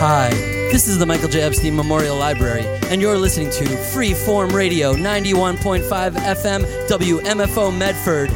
Hi, this is the Michael J. Epstein Memorial Library, and you're listening to Freeform Radio 91.5 FM WMFO Medford.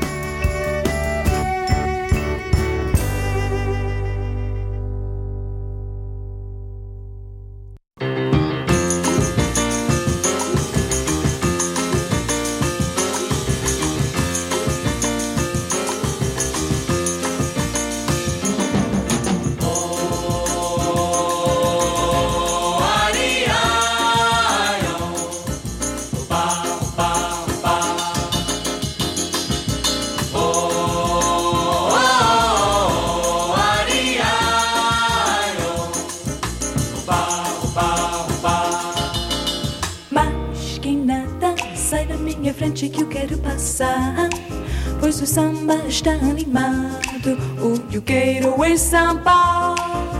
Que eu quero passar, pois o samba está animado. O que eu quero é samba,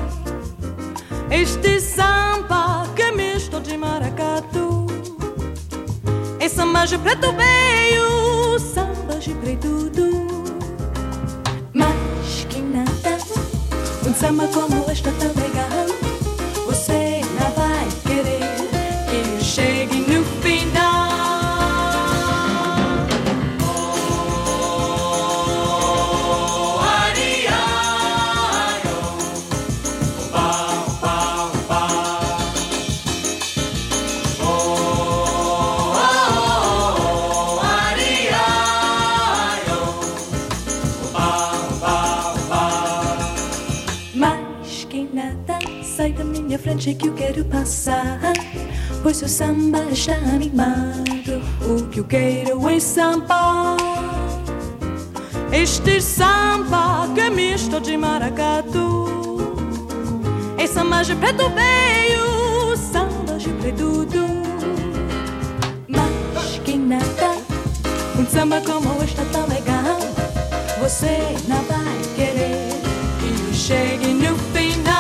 este samba que é misto de maracatu. É samba de preto veio, samba de preto do. Mas que nada, um samba como este tão legal, você não vai querer que eu chegue no final. Frente que eu quero passar, pois o samba está animado. O que eu quero é samba, este samba que é misto de maracatu. É samba de preto veio, samba de preto do. Mas que nada, um samba como este tão legal, você não vai querer que eu chegue no final.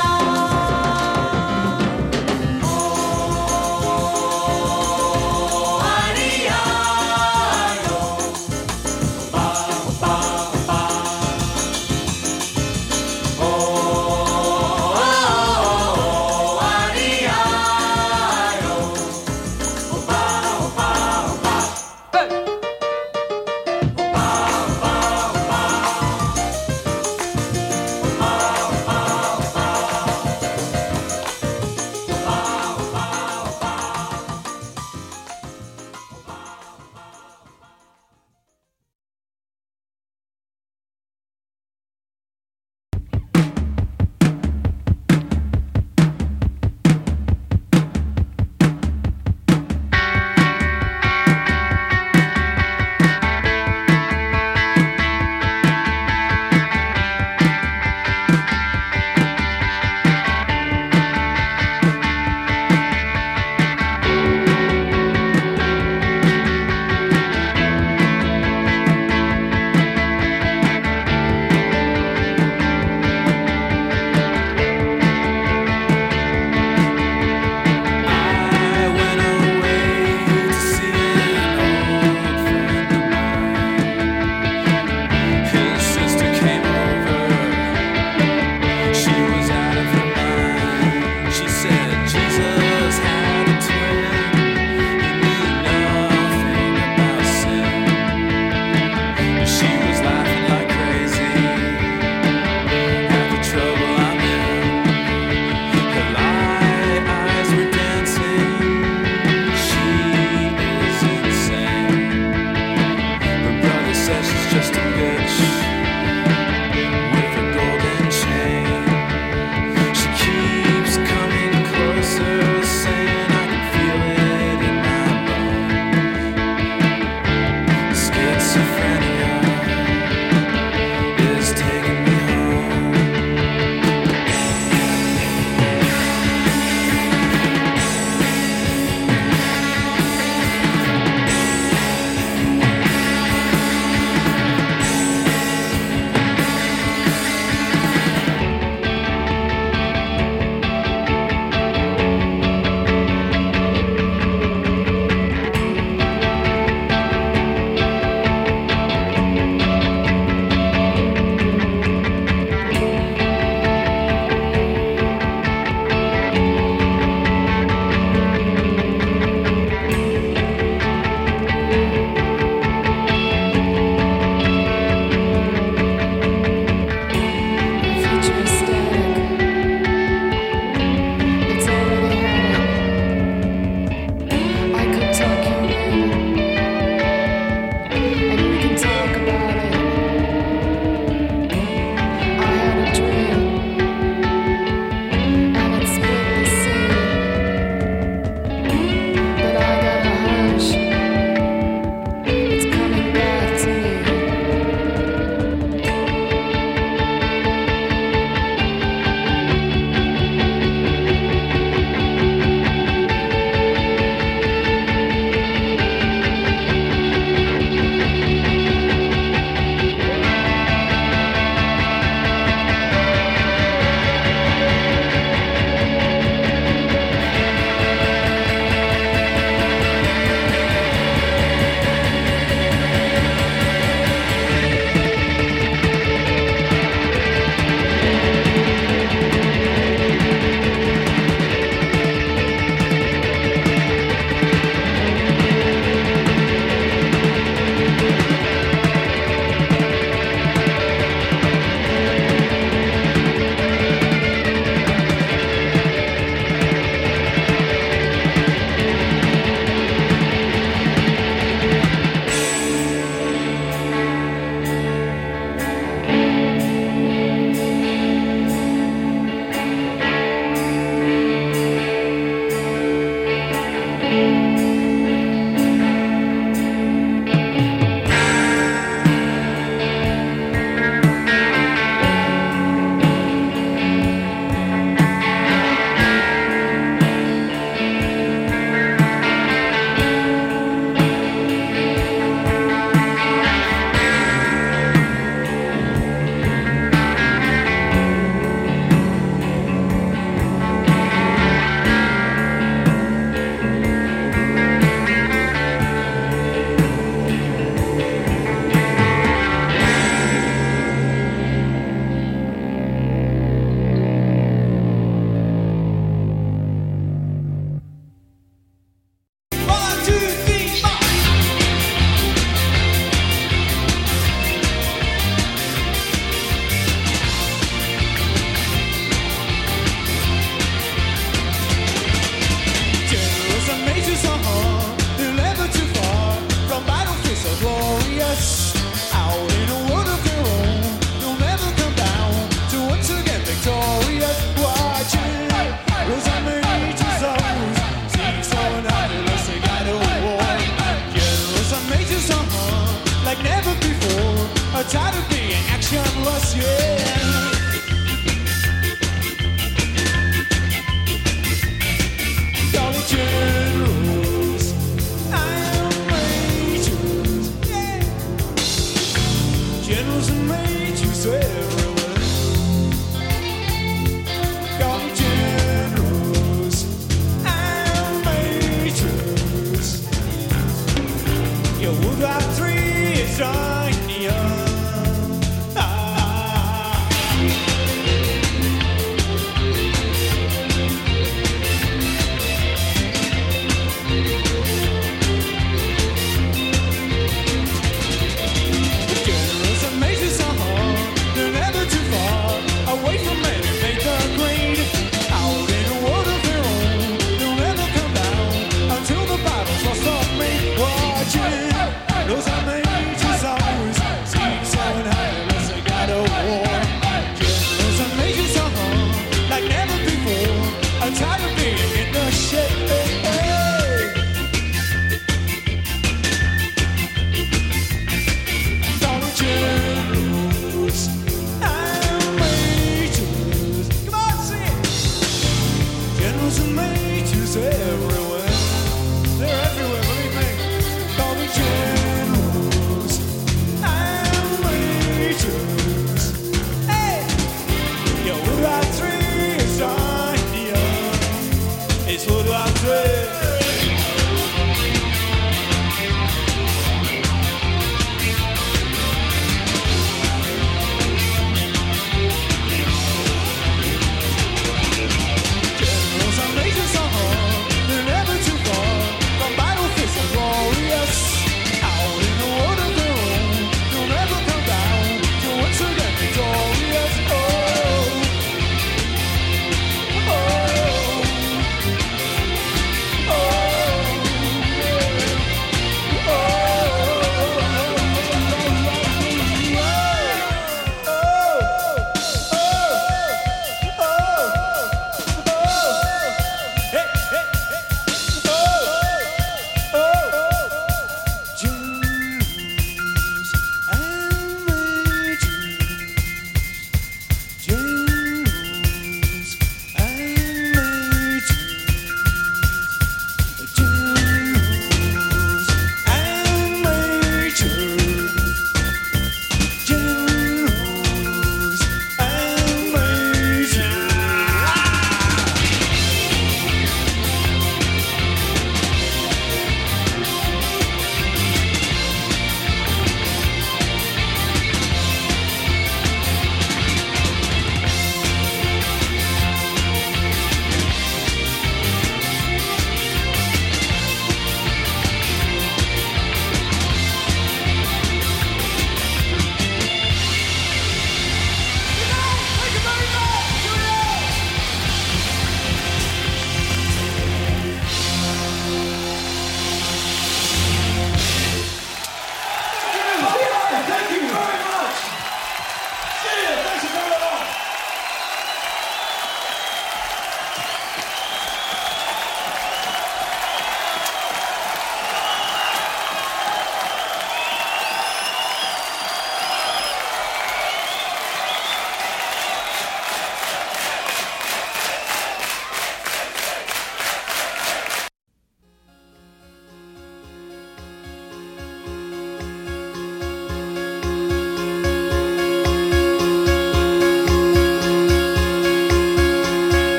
tired of being actionless, yeah. Call it generals and majors, yeah. Generals and majors everywhere. Call it generals and majors. Your World War III is drawing near. Away from men and make the grade. Out in a world of their own, they'll never come down until the battle's lost on me. Watching those are majors always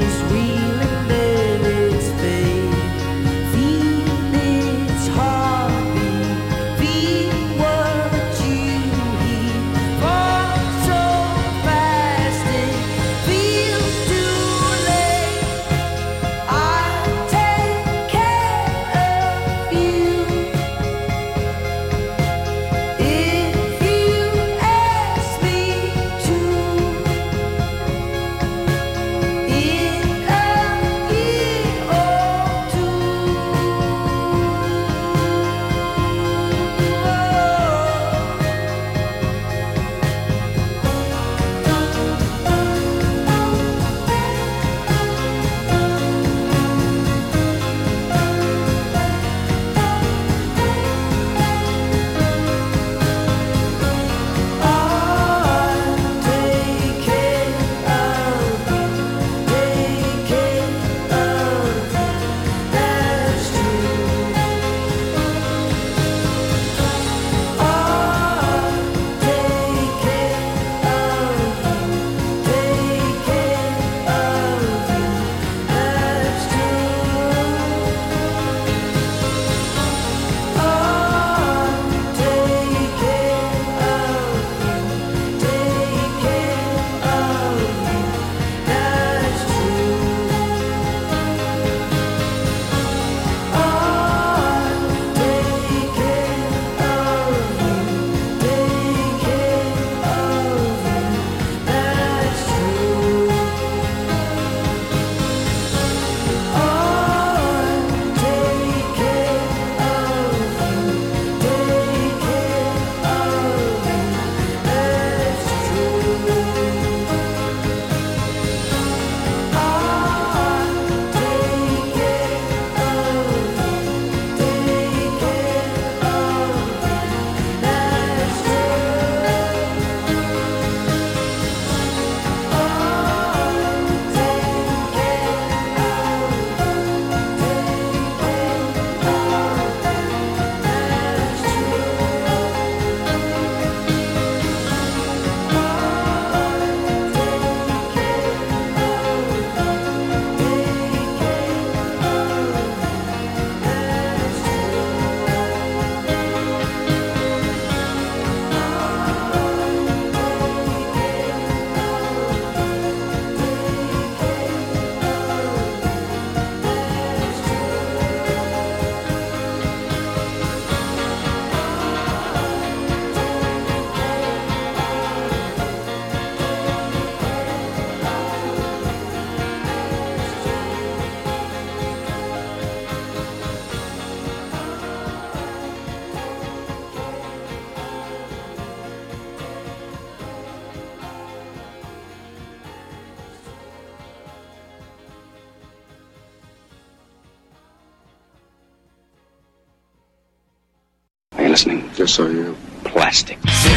listening? Just so you know. Plastic.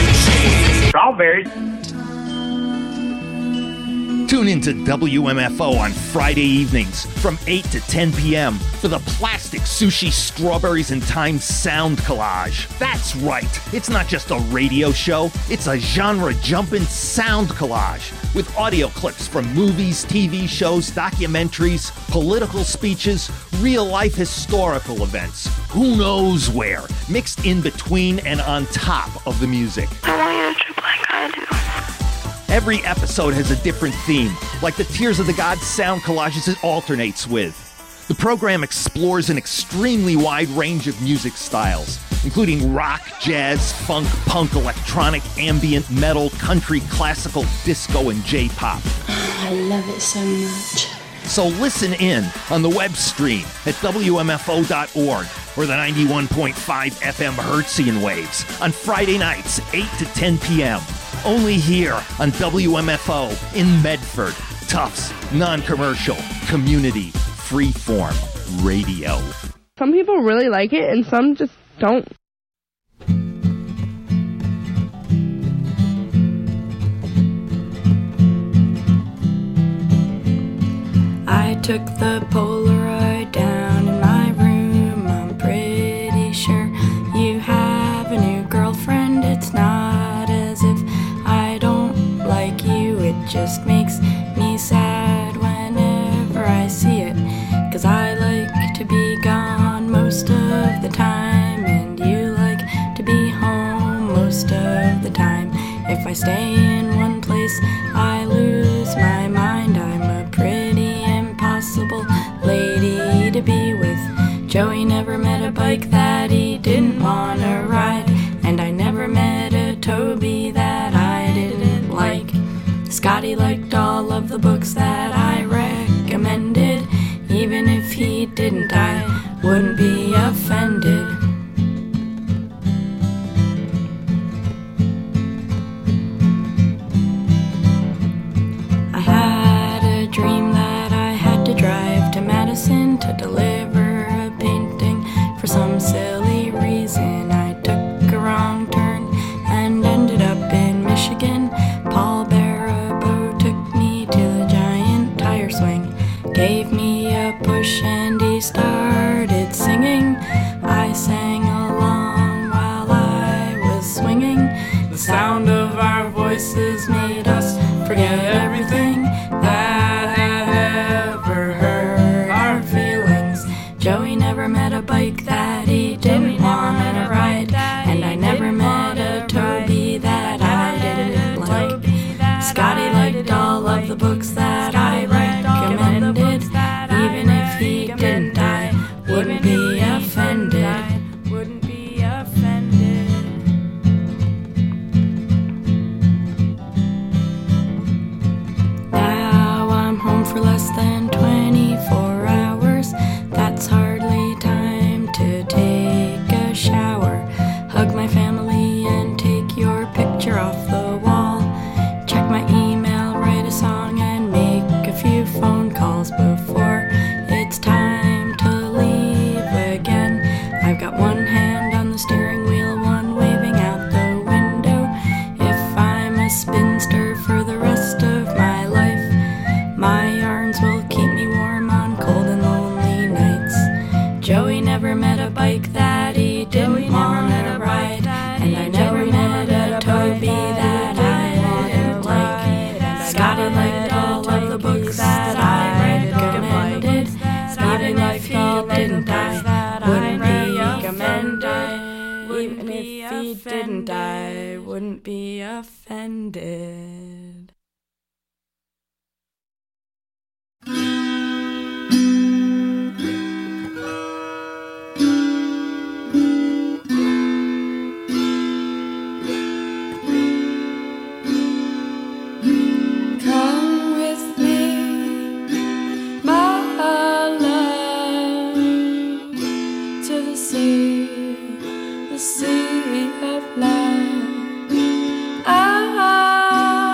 Strawberries. Tune into WMFO on Friday evenings from 8 to 10 p.m. for the Plastic Sushi Strawberries and Time Sound Collage. That's right, it's not just a radio show, it's a genre-jumping sound collage with audio clips from movies, TV shows, documentaries, political speeches, real-life historical events. Who knows where, mixed in between and on top of the music. I want you to trip like I do. Every episode has a different theme, like the Tears of the Gods sound collages it alternates with. The program explores an extremely wide range of music styles, including rock, jazz, funk, punk, electronic, ambient, metal, country, classical, disco, and J-pop. I love it so much. So listen in on the web stream at WMFO.org or the 91.5 FM Hertzian waves on Friday nights, 8 to 10 p.m. Only here on WMFO in Medford. Tufts, non-commercial, community, freeform radio. Some people really like it and some just don't. I took the Polaroid down in my room. I'm pretty sure you have a new girlfriend. It's not as if I don't like you. It just makes me sad whenever stay in one place, I lose my mind. I'm a pretty impossible lady to be with. Joey never met a bike that he didn't want to ride, and I never met a Toby that I didn't like. Scotty liked all of the books that I recommended. Even if he didn't, I wouldn't be offended. I had a dream that I had to drive to Madison to deliver a painting. For some silly reason, I took a wrong turn and ended up in Michigan. Paul Barabo took me to the giant tire swing, gave me a push, and he started singing. I sang along while I was swinging. The sound of our voices made us forget everything that had ever hurt our feelings. Joey never met a bike that he didn't want to ride, and I never met a Toby that I didn't like. Scotty liked all of the books that I recommended. Even if he didn't, I wouldn't be offended. Wouldn't be offended. Now I'm home for less than 24 hours. That's hardly time to take a shower, hug my family, and take your picture off the wall. Check my email, write a song, and make a few phone calls before it's time to leave again. I've got one hand on the steering wheel, one waving out the window. If I'm a spinster for the rest of my life, my arms will keep me warm on cold and lonely nights. Joey never met a bike that he didn't want to ride, and I never met a Toby that I didn't like. Scotty liked all of the books that I recommended. Even if he didn't, I wouldn't be offended. Even if he didn't, I wouldn't be offended. Come with me, my love, to the sea of love.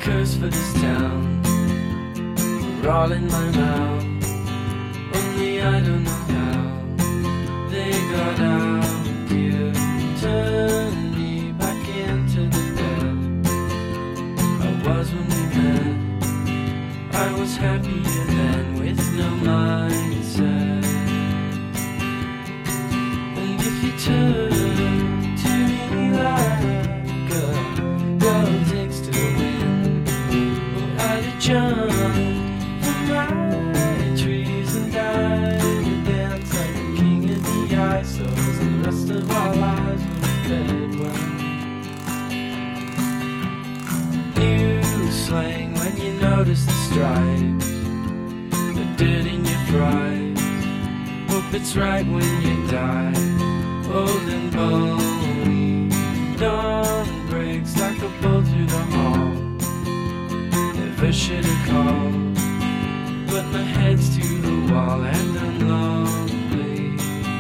curse for this town were all in my mouth. Only I don't know how they got out. You turned me back into the bed I was when we met. I was happier then with no mindset. And if you turn to me like a girl takes to the wind, oh, I'd have jumped from my trees and died and danced like a king of the ice. So the rest of our lives were fed well. New slang when you notice the stripes, the dirt in your fries. Hope it's right when you die, old and bony. Dawn breaks like a bolt through the hall. Never should have called, but my head's to the wall and I'm lonely.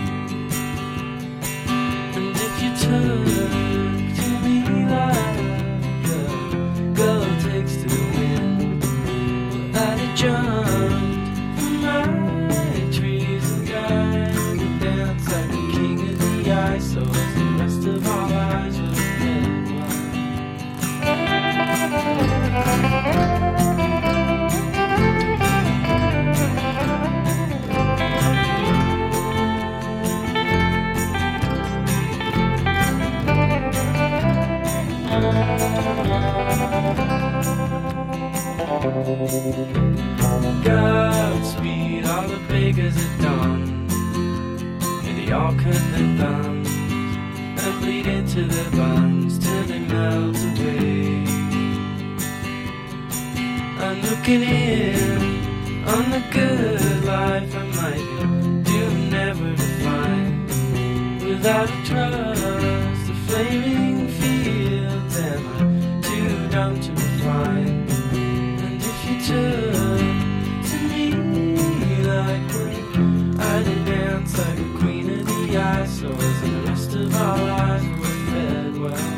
And if you turn to me like a girl takes to the wind, well, I'd have jumped from my trees and died and danced like a king of the ice. So as the rest of our lives were dead. Godspeed, all the beggars at dawn, and they all cut their thumbs and bleed into their buns till they melt away. I'm looking in on the good life I might do never to find without a trust, the flaming fields, and I'm too dumb to refine. And if you turn to me like when I did dance like a queen of the ice, so as the rest of our lives were fed well.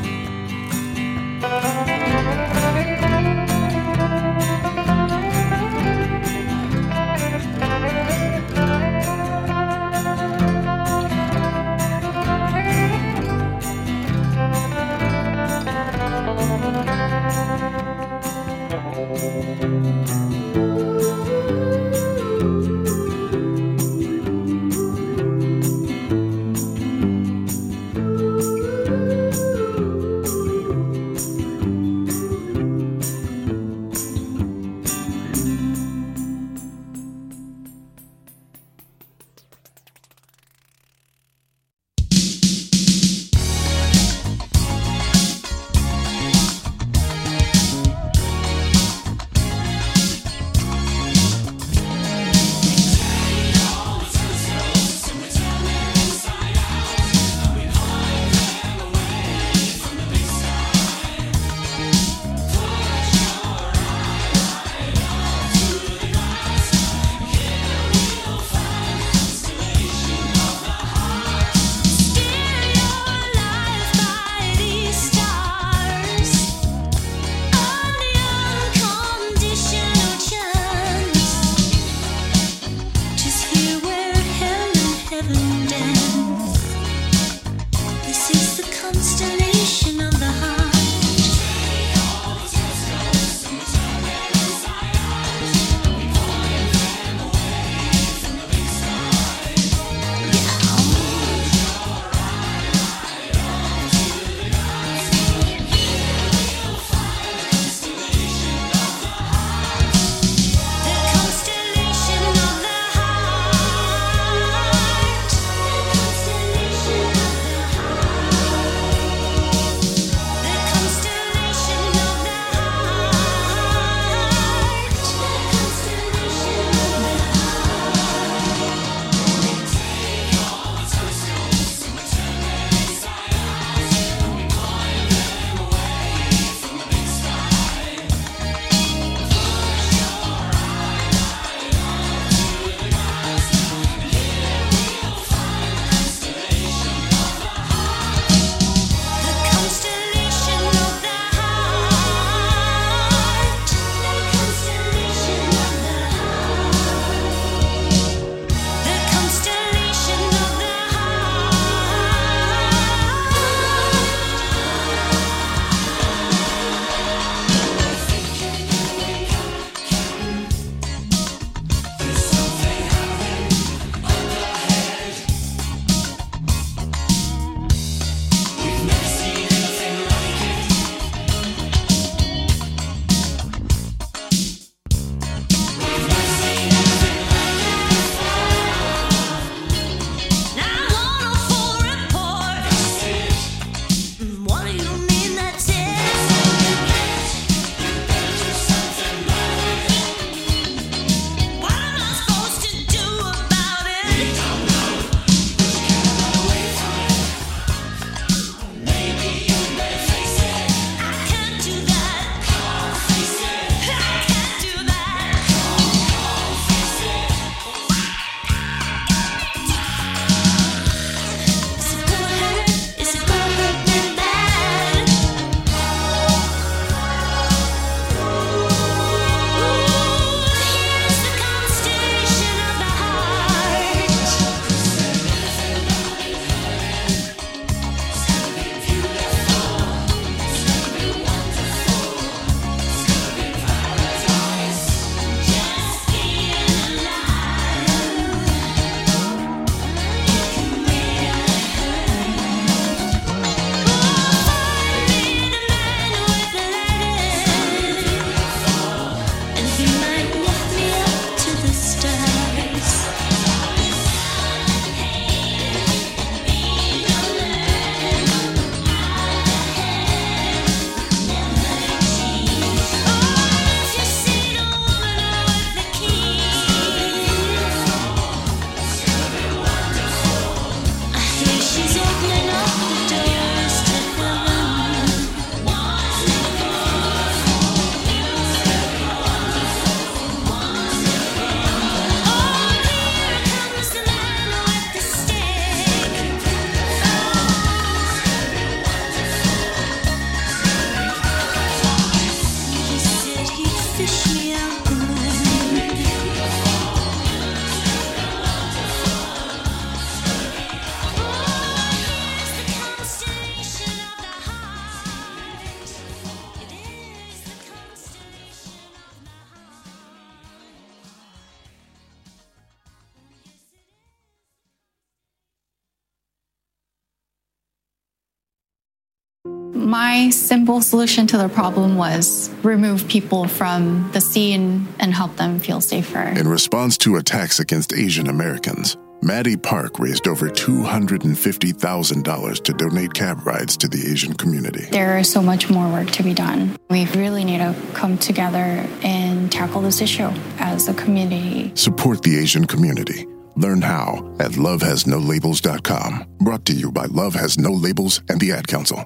My simple solution to the problem was remove people from the scene and help them feel safer. In response to attacks against Asian Americans, Maddie Park raised over $250,000 to donate cab rides to the Asian community. There is so much more work to be done. We really need to come together and tackle this issue as a community. Support the Asian community. Learn how at lovehasnolabels.com. Brought to you by Love Has No Labels and the Ad Council.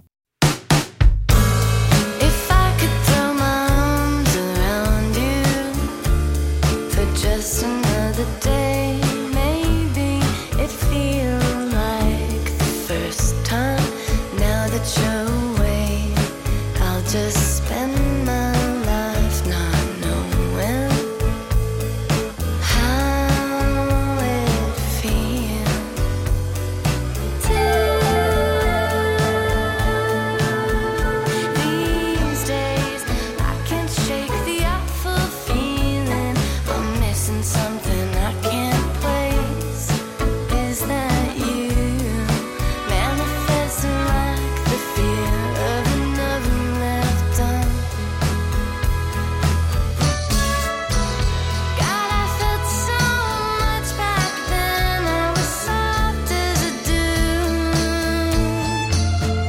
If I could throw my arms around you for just another day, maybe it'd feel like the first time. Now that you're away, I'll just spend my life not knowing how it feels these days. I can't shake the awful feeling I'm missing something I can't place. Is that you manifesting like the fear of another left on? God, I felt so much back then. I was soft as a dune.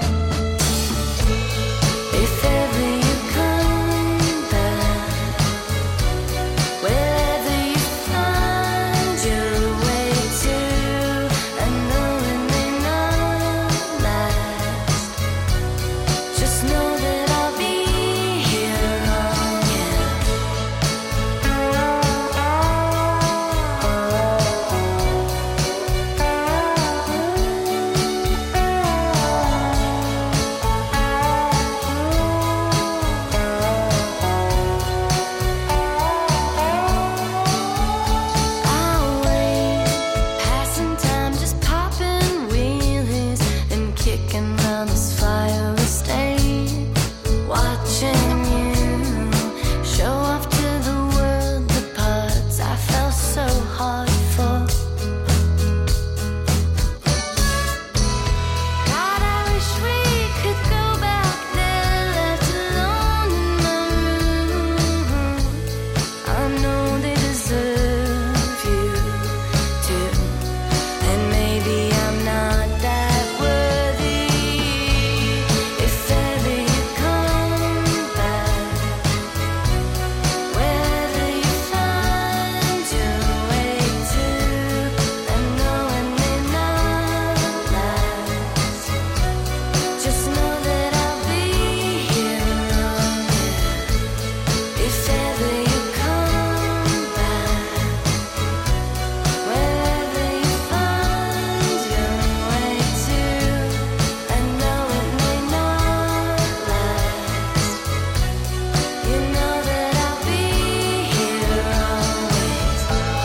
If ever you come back, wherever you find your way to, I know it may not last. Just know that I'll be here long, I'll wait, passing time, just popping wheelies and kicking around this fire estate, watching you show off to the world the parts I fell so hard for. God, I wish we could go back there, left alone in my room. I know they deserve you too, and maybe I'm not that worthy. If ever you come back, wherever you find your way to, I know it may not last. Just know that I'll be here long. If ever you come back, wherever you find your way to, I know it may not last. You know that I'll be here always.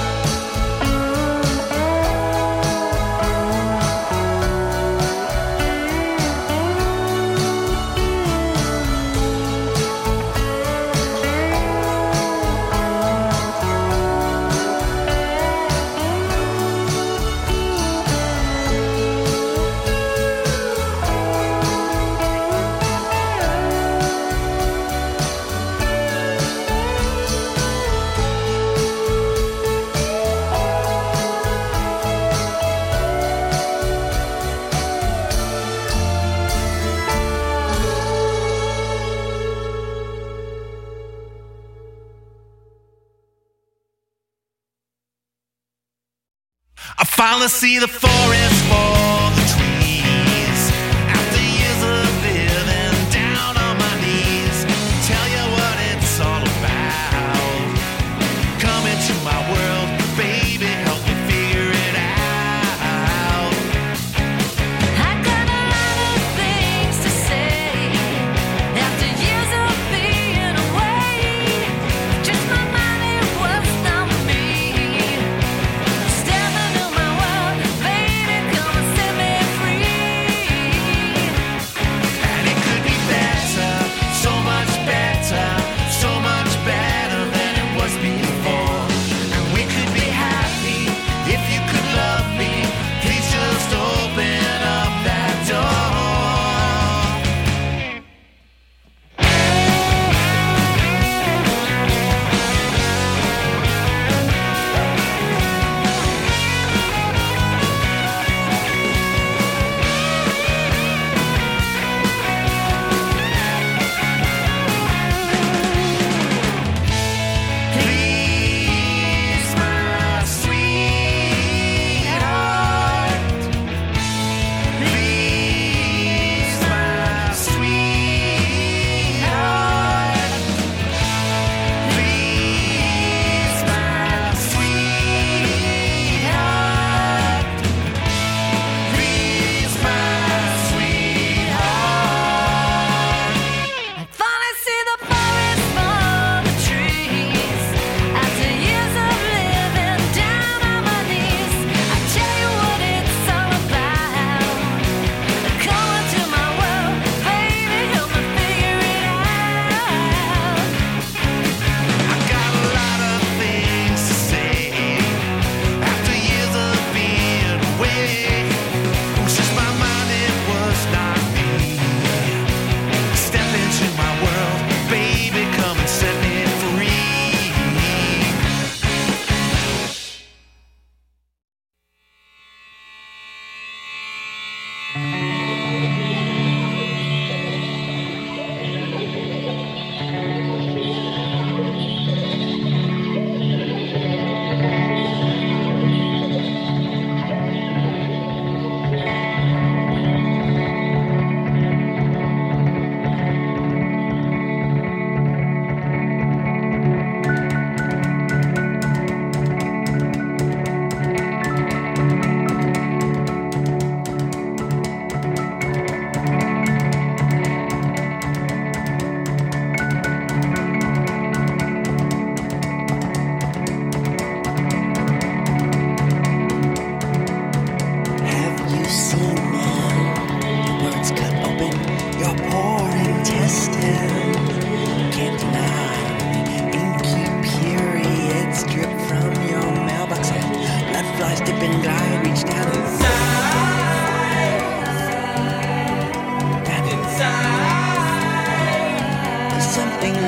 I finally see the forest for the trees. After years of living down on my knees, tell you what it's all about. Come into my world, baby, help me figure it out. I got a lot of things to say after years of being away. Just my mind, it was not me. Step into my world, baby, come and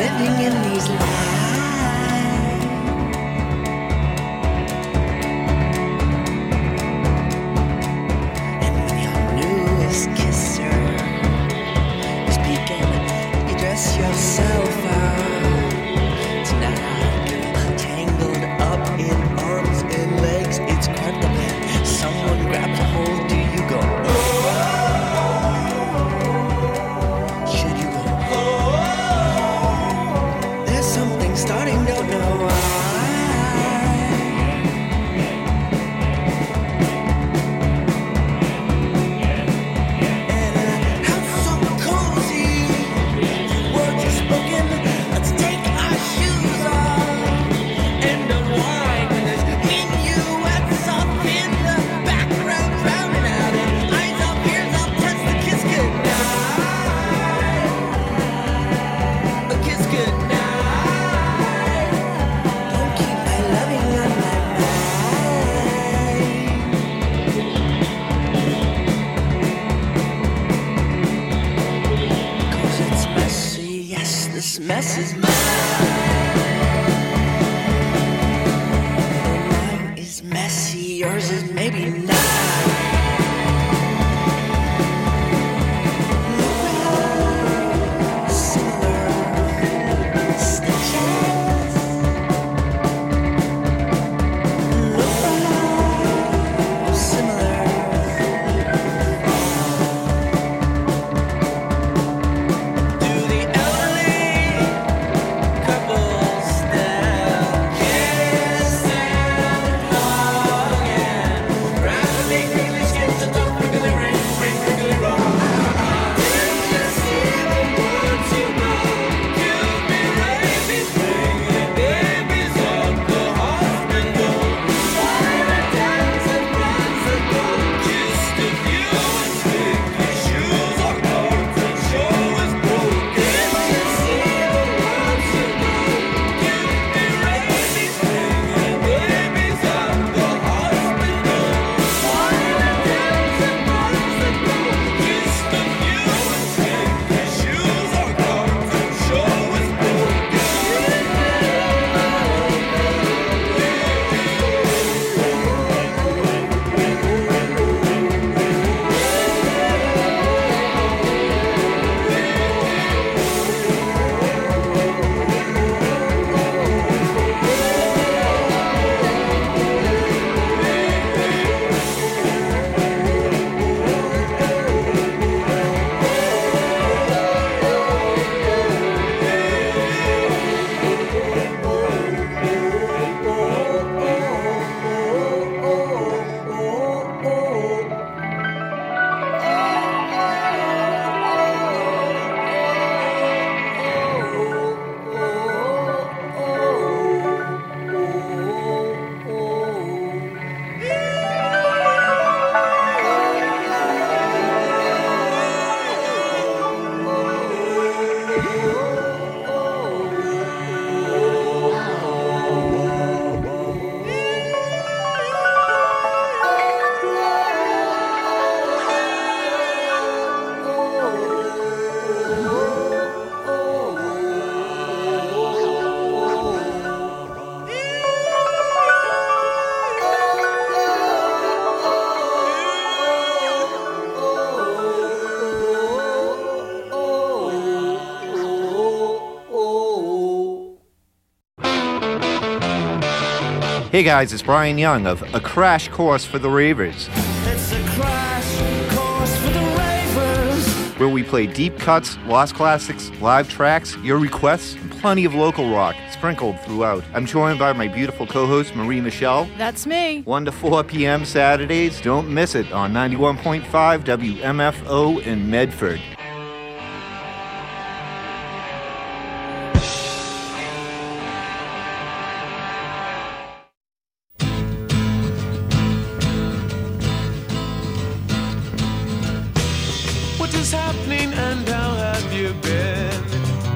living in these lies. And when your newest kisser is peeking, you dress yourself out. Tonight, girl, tangled up in arms and legs, it's quite the man. Someone grabs a hold, do you go, oh? Should you go, oh? There's something starting, don't know why. And a house so cozy, words are spoken. Let's take our shoes off and unwind. And there's minuets up in the background, drowning out. And eyes up, ears up, touch the kiss goodnight. A kiss goodnight. Don't keep my loving on my mind. 'Cause it's messy, yes, this mess is mine. Mine is messy, yours is maybe not. Similar stitches. Similar. Do the elderly couples still kiss and hug and rapidly crinkly skin to the crinkly ring, crinkly roll? Did you see the words you know? Give me rabies, bring the babies up the hospital. Fire dance and runs and go. Kissed of you and sticky shoes are cold and show is broken. Did you see the words you know? Give me rabies, bring the babies up the hospital. Fire dance and runs and go. Kissed of you and sticky shoes are cold and show is broken. Hey guys, it's Brian Young of A Crash Course for the Ravers, It's a crash course for the ravers. where we play deep cuts, lost classics, live tracks, your requests, and plenty of local rock sprinkled throughout. I'm joined by my beautiful co-host, Marie Michelle. That's me. 1 to 4 p.m. Saturdays. Don't miss it on 91.5 WMFO in Medford. What is happening and how have you been?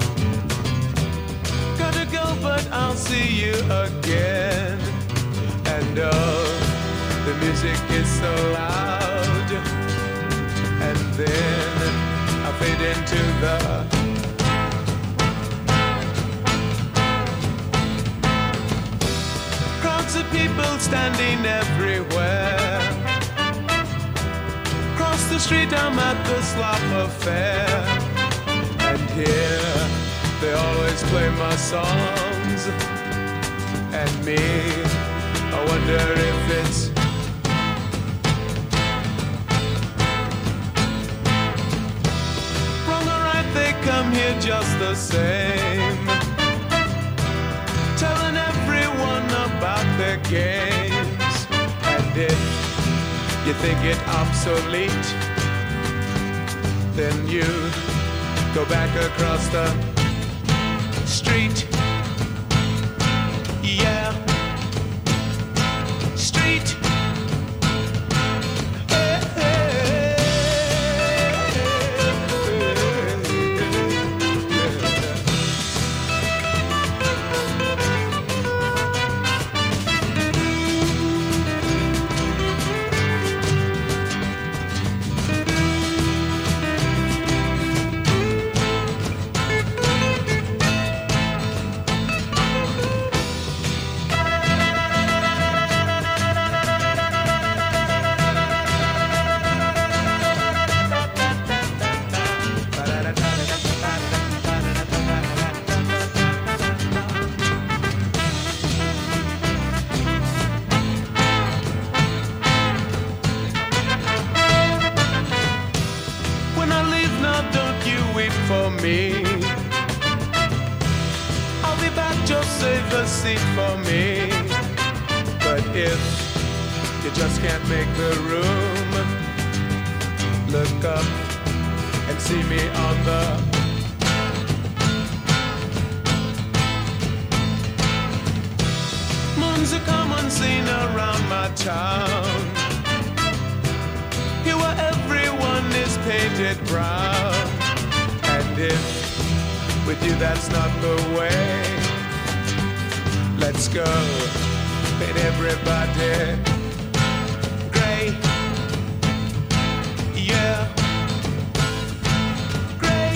Gotta go, but I'll see you again. And oh, the music is so loud. And then I fade into the street I'm at the Slop Affair, and here they always play my songs. And me, I wonder if it's wrong or right, they come here just the same, telling everyone about their games. And if you think it obsolete, then you go back across the street. Yeah, street. Seat for me, but if you just can't make the room, look up and see me on the moon's a common scene around my town, here where everyone is painted brown. And if with you that's not the way, let's go, paint everybody gray. Yeah, gray.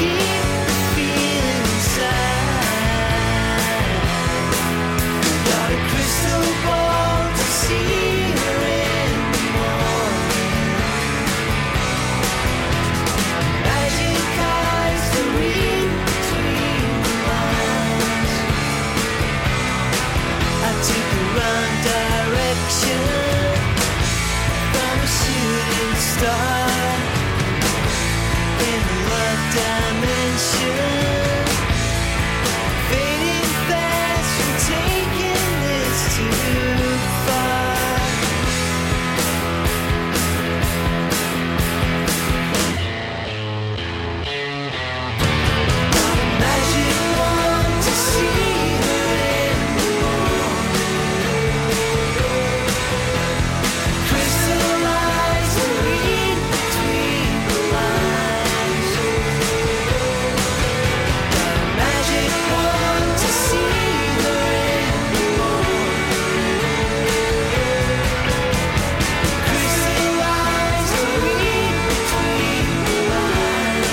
keep feeling inside. Got a crystal ball to see her in the morning. Magic eyes to read between the lines. I took the wrong direction from a shooting star in the love dimension, fading fast from taking this too far. Got a magic wand to see her in the morning. Crystal eyes to read between the lines. Got a magic wand to see her in the morning. Crystal eyes to read between the lines.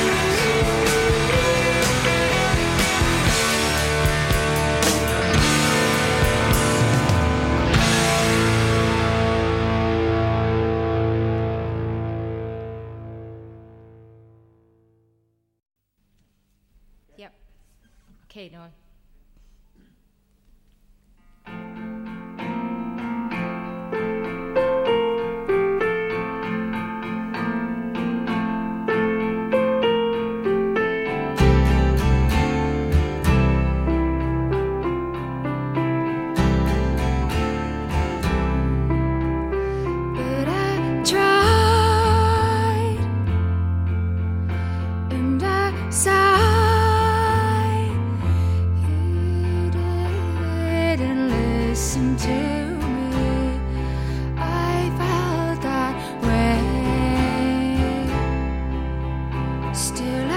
Yep. Okay, Noah. But I tried and I sighed. You didn't listen to me. I felt that way. Still